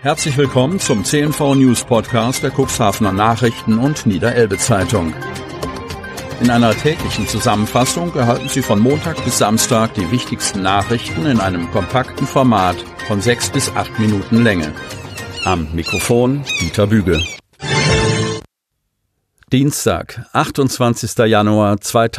Herzlich willkommen zum CNV News Podcast der Cuxhavener Nachrichten und Niederelbe Zeitung. In einer täglichen Zusammenfassung erhalten Sie von Montag bis Samstag die wichtigsten Nachrichten in einem kompakten Format von 6 bis 8 Minuten Länge. Am Mikrofon Dieter Büge. Dienstag, 28. Januar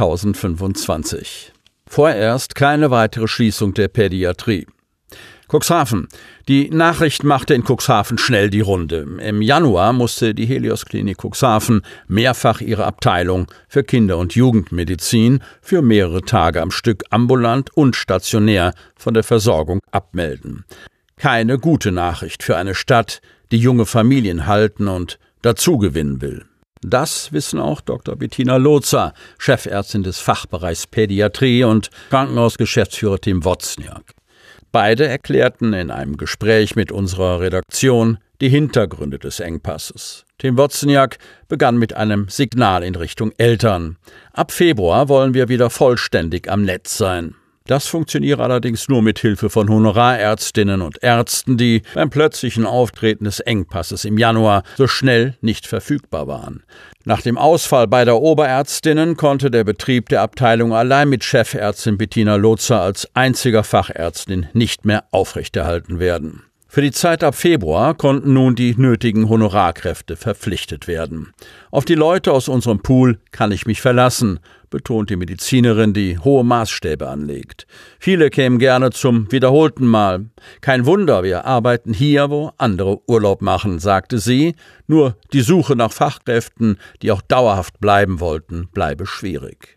2025. Vorerst keine weitere Schließung der Pädiatrie. Cuxhaven. Die Nachricht machte in Cuxhaven schnell die Runde. Im Januar musste die Helios Klinik Cuxhaven mehrfach ihre Abteilung für Kinder- und Jugendmedizin für mehrere Tage am Stück ambulant und stationär von der Versorgung abmelden. Keine gute Nachricht für eine Stadt, die junge Familien halten und dazugewinnen will. Das wissen auch Dr. Bettina Lozer, Chefärztin des Fachbereichs Pädiatrie und Krankenhausgeschäftsführer Tim Wozniak. Beide erklärten in einem Gespräch mit unserer Redaktion die Hintergründe des Engpasses. Tim Wozniak begann mit einem Signal in Richtung Eltern. Ab Februar wollen wir wieder vollständig am Netz sein. Das funktioniere allerdings nur mit Hilfe von Honorarärztinnen und Ärzten, die beim plötzlichen Auftreten des Engpasses im Januar so schnell nicht verfügbar waren. Nach dem Ausfall beider Oberärztinnen konnte der Betrieb der Abteilung allein mit Chefärztin Bettina Lozer als einziger Fachärztin nicht mehr aufrechterhalten werden. Für die Zeit ab Februar konnten nun die nötigen Honorarkräfte verpflichtet werden. Auf die Leute aus unserem Pool kann ich mich verlassen, betont die Medizinerin, die hohe Maßstäbe anlegt. Viele kämen gerne zum wiederholten Mal. Kein Wunder, wir arbeiten hier, wo andere Urlaub machen, sagte sie. Nur die Suche nach Fachkräften, die auch dauerhaft bleiben wollten, bleibe schwierig.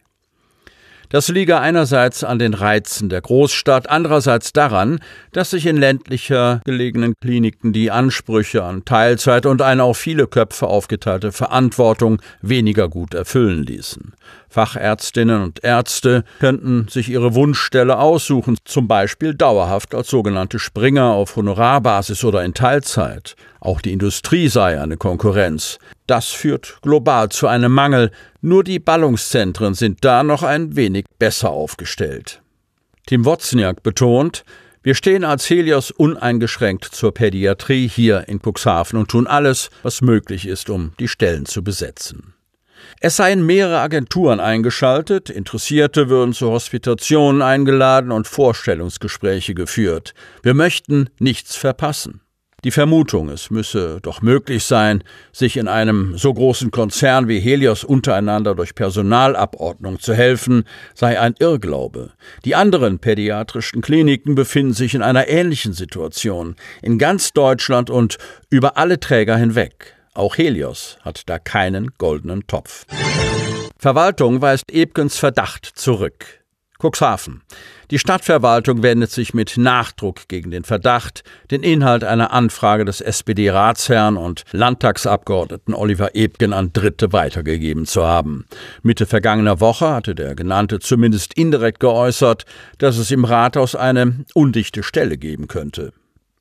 Das liege einerseits an den Reizen der Großstadt, andererseits daran, dass sich in ländlicher gelegenen Kliniken die Ansprüche an Teilzeit und eine auf viele Köpfe aufgeteilte Verantwortung weniger gut erfüllen ließen. Fachärztinnen und Ärzte könnten sich ihre Wunschstelle aussuchen, zum Beispiel dauerhaft als sogenannte Springer auf Honorarbasis oder in Teilzeit. Auch die Industrie sei eine Konkurrenz. Das führt global zu einem Mangel. Nur die Ballungszentren sind da noch ein wenig besser aufgestellt. Tim Wozniak betont, wir stehen als Helios uneingeschränkt zur Pädiatrie hier in Cuxhaven und tun alles, was möglich ist, um die Stellen zu besetzen. Es seien mehrere Agenturen eingeschaltet, Interessierte würden zu Hospitationen eingeladen und Vorstellungsgespräche geführt. Wir möchten nichts verpassen. Die Vermutung, es müsse doch möglich sein, sich in einem so großen Konzern wie Helios untereinander durch Personalabordnung zu helfen, sei ein Irrglaube. Die anderen pädiatrischen Kliniken befinden sich in einer ähnlichen Situation, in ganz Deutschland und über alle Träger hinweg. Auch Helios hat da keinen goldenen Topf. Verwaltung weist Ebgens Verdacht zurück. Cuxhaven. Die Stadtverwaltung wendet sich mit Nachdruck gegen den Verdacht, den Inhalt einer Anfrage des SPD-Ratsherrn und Landtagsabgeordneten Oliver Ebgen an Dritte weitergegeben zu haben. Mitte vergangener Woche hatte der Genannte zumindest indirekt geäußert, dass es im Rathaus eine undichte Stelle geben könnte.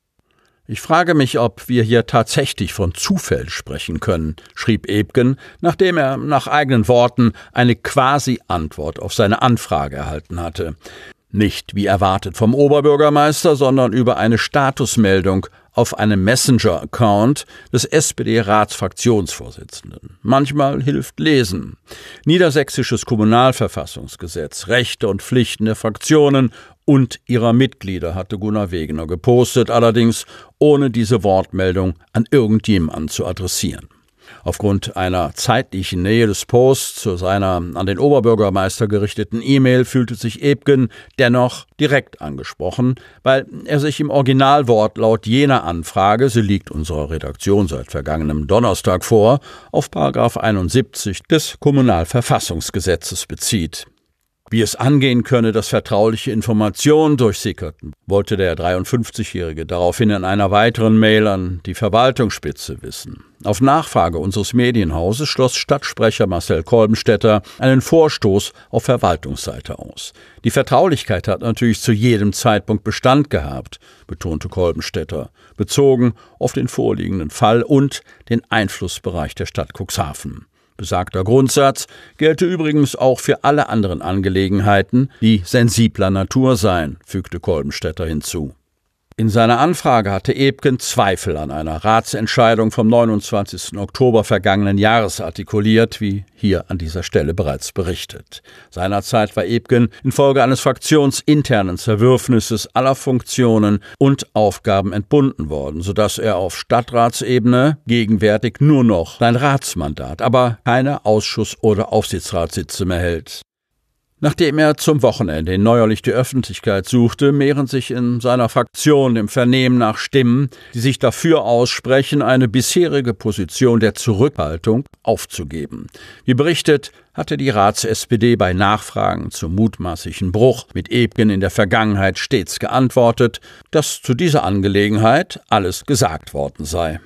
Ich frage mich, ob wir hier tatsächlich von Zufall sprechen können, schrieb Ebgen, nachdem er nach eigenen Worten eine Quasi-Antwort auf seine Anfrage erhalten hatte. Nicht wie erwartet vom Oberbürgermeister, sondern über eine Statusmeldung auf einem Messenger-Account des SPD-Ratsfraktionsvorsitzenden. Manchmal hilft Lesen. Niedersächsisches Kommunalverfassungsgesetz, Rechte und Pflichten der Fraktionen und ihrer Mitglieder, hatte Gunnar Wegener gepostet, allerdings ohne diese Wortmeldung an irgendjemanden zu adressieren. Aufgrund einer zeitlichen Nähe des Posts zu seiner an den Oberbürgermeister gerichteten E-Mail fühlte sich Ebgen dennoch direkt angesprochen, weil er sich im Originalwortlaut jener Anfrage, sie liegt unserer Redaktion seit vergangenem Donnerstag vor, auf § 71 des Kommunalverfassungsgesetzes bezieht. Wie es angehen könne, dass vertrauliche Informationen durchsickerten, wollte der 53-Jährige daraufhin in einer weiteren Mail an die Verwaltungsspitze wissen. Auf Nachfrage unseres Medienhauses schloss Stadtsprecher Marcel Kolbenstädter einen Vorstoß auf Verwaltungsseite aus. Die Vertraulichkeit hat natürlich zu jedem Zeitpunkt Bestand gehabt, betonte Kolbenstädter, bezogen auf den vorliegenden Fall und den Einflussbereich der Stadt Cuxhaven. Besagter Grundsatz gelte übrigens auch für alle anderen Angelegenheiten, die sensibler Natur seien, fügte Kolbenstädter hinzu. In seiner Anfrage hatte Ebgen Zweifel an einer Ratsentscheidung vom 29. Oktober vergangenen Jahres artikuliert, wie hier an dieser Stelle bereits berichtet. Seinerzeit war Ebgen infolge eines fraktionsinternen Zerwürfnisses aller Funktionen und Aufgaben entbunden worden, sodass er auf Stadtratsebene gegenwärtig nur noch sein Ratsmandat, aber keine Ausschuss- oder Aufsichtsratssitze mehr hält. Nachdem er zum Wochenende in neuerlich die Öffentlichkeit suchte, mehren sich in seiner Fraktion im Vernehmen nach Stimmen, die sich dafür aussprechen, eine bisherige Position der Zurückhaltung aufzugeben. Wie berichtet, hatte die Rats-SPD bei Nachfragen zum mutmaßlichen Bruch mit Ebgen in der Vergangenheit stets geantwortet, dass zu dieser Angelegenheit alles gesagt worden sei.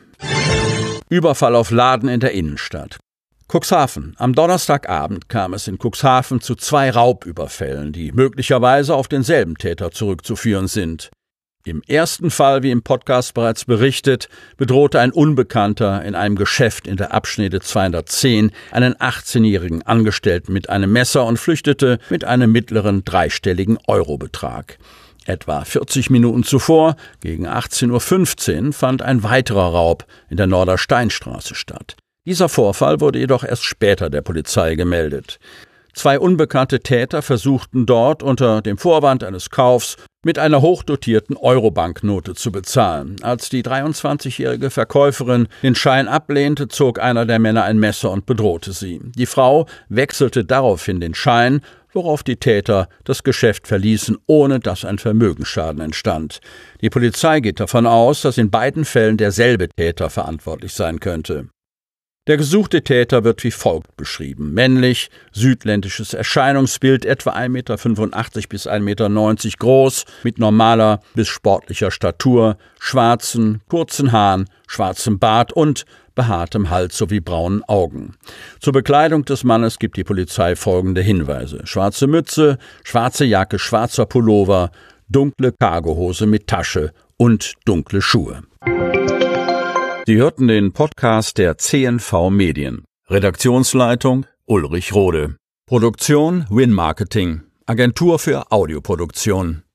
Überfall auf Laden in der Innenstadt. Cuxhaven. Am Donnerstagabend kam es in Cuxhaven zu 2 Raubüberfällen, die möglicherweise auf denselben Täter zurückzuführen sind. Im ersten Fall, wie im Podcast bereits berichtet, bedrohte ein Unbekannter in einem Geschäft in der Abschnitte 210 einen 18-jährigen Angestellten mit einem Messer und flüchtete mit einem mittleren dreistelligen Eurobetrag. Etwa 40 Minuten zuvor, gegen 18:15 Uhr, fand ein weiterer Raub in der Nordersteinstraße statt. Dieser Vorfall wurde jedoch erst später der Polizei gemeldet. 2 unbekannte Täter versuchten dort unter dem Vorwand eines Kaufs mit einer hochdotierten Euro-Banknote zu bezahlen. Als die 23-jährige Verkäuferin den Schein ablehnte, zog einer der Männer ein Messer und bedrohte sie. Die Frau wechselte daraufhin den Schein, worauf die Täter das Geschäft verließen, ohne dass ein Vermögensschaden entstand. Die Polizei geht davon aus, dass in beiden Fällen derselbe Täter verantwortlich sein könnte. Der gesuchte Täter wird wie folgt beschrieben: männlich, südländisches Erscheinungsbild, etwa 1,85 Meter bis 1,90 Meter groß, mit normaler bis sportlicher Statur, schwarzen, kurzen Haaren, schwarzem Bart und behaartem Hals sowie braunen Augen. Zur Bekleidung des Mannes gibt die Polizei folgende Hinweise: schwarze Mütze, schwarze Jacke, schwarzer Pullover, dunkle Cargohose mit Tasche und dunkle Schuhe. Sie hörten den Podcast der CNV Medien. Redaktionsleitung Ulrich Rode. Produktion Win Marketing. Agentur für Audioproduktion.